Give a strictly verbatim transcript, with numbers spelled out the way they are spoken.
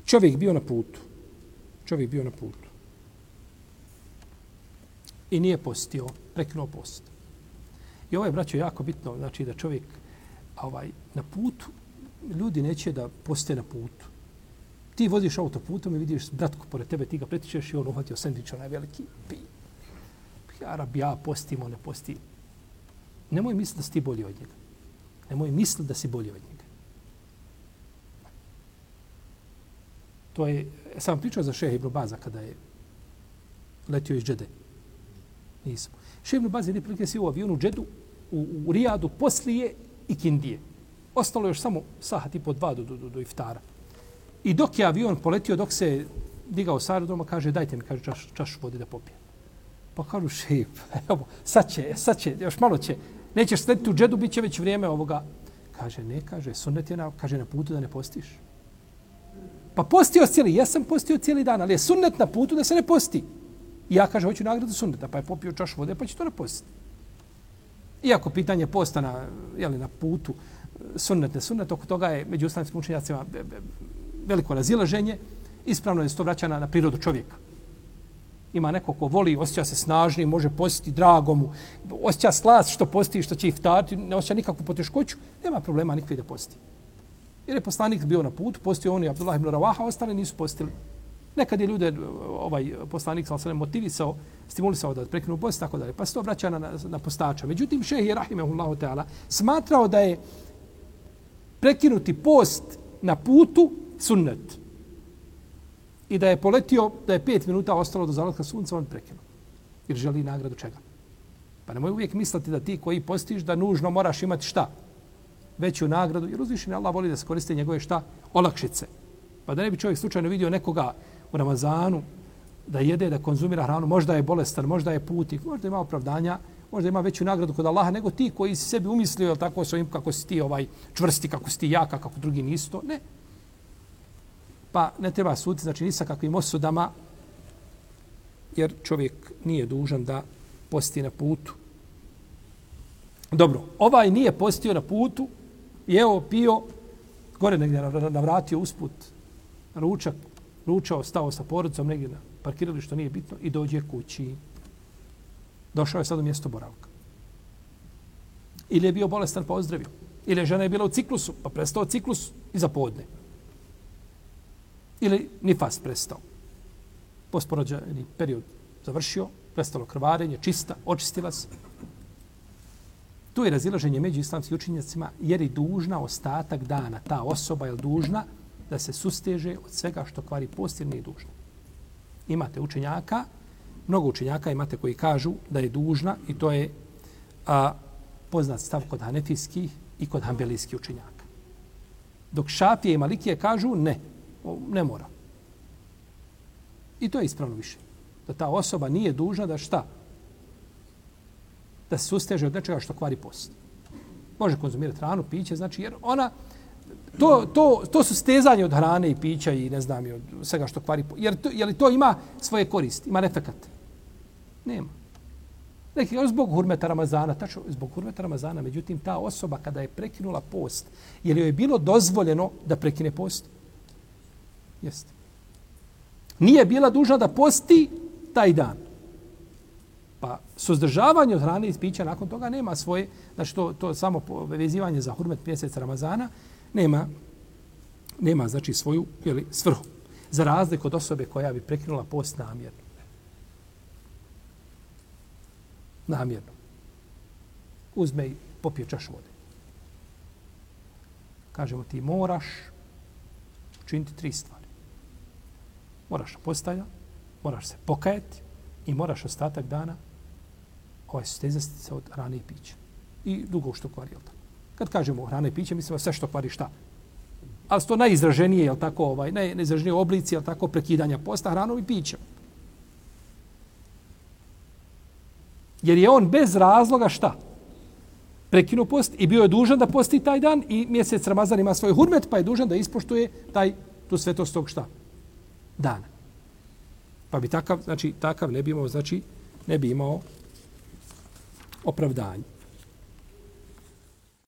Čovjek bio na putu. Čovjek bio na putu. I nije postio, prekinuo post. I ovo je, braćo, jako bitno, znači da čovjek ovaj, na putu, ljudi neće da poste na putu. Ti voziš autoputom i vidiš bratku pored tebe, ti ga pretičeš i on uhvatio sendvič, onaj veliki, pi. Ja, rab, ja postim, on ne posti. Nemoj misliti da si ti bolji od njega. Nemoj misliti da si bolji od njega. To je, ja sam pričao za Šeha Ibn Baza kada je letio iz Džede. Nisam. Šeha Ibn Baza je prilike si u avionu u Džedu, u, u Rijadu, poslije i Kindije. Ostalo još samo sahat i po dva do, do, do, do iftara. I dok je avion poletio, dok se digao s aerodroma, kaže, dajte mi, kaže, čaš, čašu vode da popijem. Pa kažu, šejh, evo, sad će, sad će, još malo će. Nećeš sletiti u Džedu, bit će već vrijeme ovoga. Kaže, ne, kaže, sunnet je na, kaže, na putu da ne postiš. Pa postio cijeli, ja sam postio cijeli dan, ali je sunnet na putu da se ne posti. I ja, kaže, hoću nagradu sunneta, pa je popio čašu vode, pa će to napostiti. Iako pitanje posta na, jeli, na putu, sunnet, ne sunnet, oko toga je među islamskim učenjacima veliko razilaženje, ispravno je to vraća na, na prirodu čovjeka. Ima neko ko voli, osjeća se snažni, može postiti drago mu, osjeća slast što posti, što će iftariti, ne osjeća nikakvu poteškoću, nema problema nikakve da posti. Jer je poslanik bio na putu, postio on i Abdullah ibn Ravaha, ostali nisu postili. Nekad je ljude, ovaj poslanik sallallahu alejhi ve sellem motivisao, stimulisao da prekinu post, tako dalje, pa se to vraća na, na postača. Međutim, šejh je rahimehullahu ta'ala smatrao da je prekinuti post na putu sunnet. I da je poletio, da je pet minuta ostalo do zalaska sunca, on prekinuo. Jer želi nagradu čega? Pa nemoj uvijek misliti da ti koji postiš, da nužno moraš imati šta? Veću nagradu, jer uzvišeni Allah voli da se koriste njegove šta? Olakšice. Pa da ne bi čovjek slučajno vidio nekoga u Ramazanu da jede, da konzumira hranu, možda je bolestan, možda je putnik, možda ima opravdanja, možda ima veću nagradu kod Allaha nego ti koji si sebi umislio tako svojim kako si ti ovaj čvrsti, kako si ti jaka, kako drugi nisu to. Ne. Pa ne treba suditi, znači ni sa kakvim osudama, jer čovjek nije dužan da posti na putu. Dobro, ovaj nije postio na putu, jeo, pio, gore negdje navratio usput, ručak, ručao, stao sa porodicom negdje na parkiralištu, nije bitno, i dođe kući. Došao je sad u mjesto boravka. Ili je bio bolestan pa ozdravio. Ili je žena je bila u ciklusu, pa prestao ciklus i za podne. Ili nifas prestao. Posporođeni period završio, prestalo krvarenje, čista, očistila se. Tu je razilaženje među islamskim učenjacima jer je dužna ostatak dana. Ta osoba je dužna da se susteže od svega što kvari post jer nije dužna. Imate učenjaka, mnogo učenjaka imate koji kažu da je dužna i to je a, poznat stav kod hanefijskih i kod hanbelijskih učenjaka. Dok Šafije i Malikije kažu ne, ne mora. I to je ispravno više. Da ta osoba nije dužna da šta? Da se susteže od nečega što kvari post. Može konzumirati hranu, piće, znači jer ona, to, to, to su stezanje od hrane i pića i ne znam, i od svega što kvari post. Jer to, jer to ima svoje koristi, ima efekat? Nema. Neki zbog hurmeta Ramazana, tačno zbog hurmeta Ramazana, međutim ta osoba kada je prekinula post, je li joj je bilo dozvoljeno da prekine post? Jeste. Nije bila dužna da posti taj dan. Pa suzdržavanje od hrane i pića nakon toga nema svoje, znači to, to samo vezivanje za hurmet mjeseca Ramazana nema, nema znači svoju jeli, svrhu. Za razliku od osobe koja bi prekinula post namjerno. Namjerno. Uzme i popije čašu vode. Kažemo ti moraš učiniti tri stvari. Moraš postajati, moraš se pokajati i moraš ostatak dana ovaj sustezati se od hrane i pića. I dugo što kvari, jel tako? Kad kažemo hrana i piće, mislimo sve što kvari šta? Ali to najizraženije, jel tako, ovaj, najizraženije oblici, jel tako, prekidanja posta hranom i pićem. Jer je on bez razloga šta? Prekinuo post i bio je dužan da posti taj dan i mjesec Ramazan ima svoj hurmet, pa je dužan da ispoštuje taj, tu svetost tog šta? Dana. Pa bi takav, znači, takav ne bi imao, znači, ne bi imao opravdanje.